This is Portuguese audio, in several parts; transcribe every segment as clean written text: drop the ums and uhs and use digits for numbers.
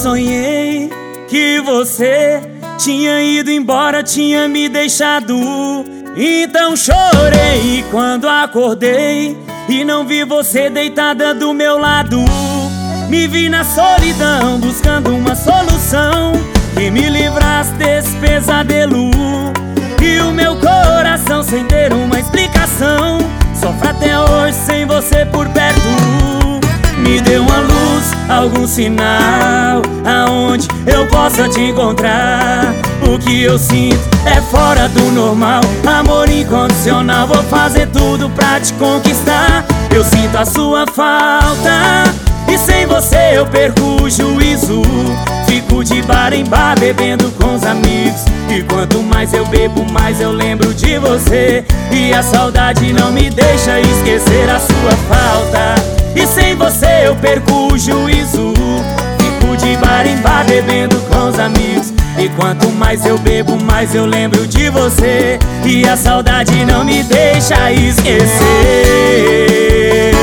sonhei que você tinha ido embora, tinha me deixado. Então chorei quando acordei e não vi você deitada do meu lado. Me vi na solidão buscando uma solução que me livrasse desse pesadelo. E o meu coração, sem ter uma explicação, sofre até hoje sem você por perto. Me dê uma luz, algum sinal, aonde eu possa te encontrar. O que eu sinto é fora do normal, amor incondicional. Vou fazer tudo pra te conquistar. Eu sinto a sua falta e sem você eu perco o juízo. Fico de bar em bar bebendo com os amigos, e quanto mais eu bebo, mais eu lembro de você. E a saudade não me deixa esquecer a sua falta. E sem você eu perco o juízo. Fico de bar em bar bebendo com os amigos, e quanto mais eu bebo, mais eu lembro de você. E a saudade não me deixa esquecer.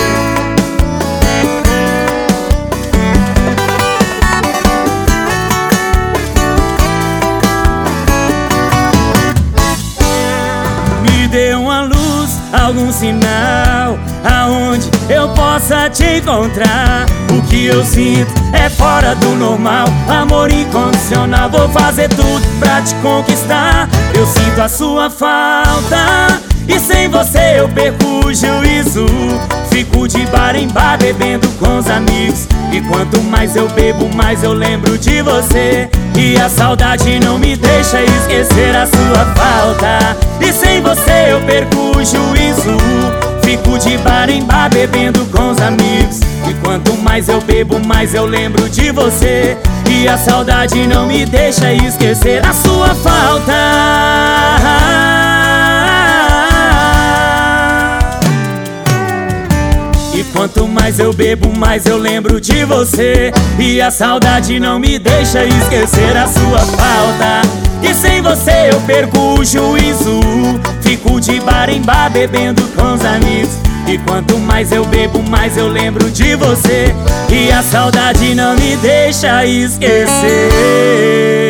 Me dê uma luz, algum sinal, aonde eu possa te encontrar. O que eu sinto é fora do normal, amor incondicional. Vou fazer tudo pra te conquistar. Eu sinto a sua falta e sem você eu perco o juízo. Fico de bar em bar bebendo com os amigos, e quanto mais eu bebo, mais eu lembro de você. E a saudade não me deixa esquecer a sua falta. E sem você eu perco o juízo. Fico de bar em bar bebendo com os amigos, e quanto mais eu bebo, mais eu lembro de você. E a saudade não me deixa esquecer a sua falta. E quanto mais eu bebo, mais eu lembro de você. E a saudade não me deixa esquecer a sua falta. E sem você eu perco o juízo. Fico de bar em bar bebendo com os amigos, e quanto mais eu bebo, mais eu lembro de você. E a saudade não me deixa esquecer.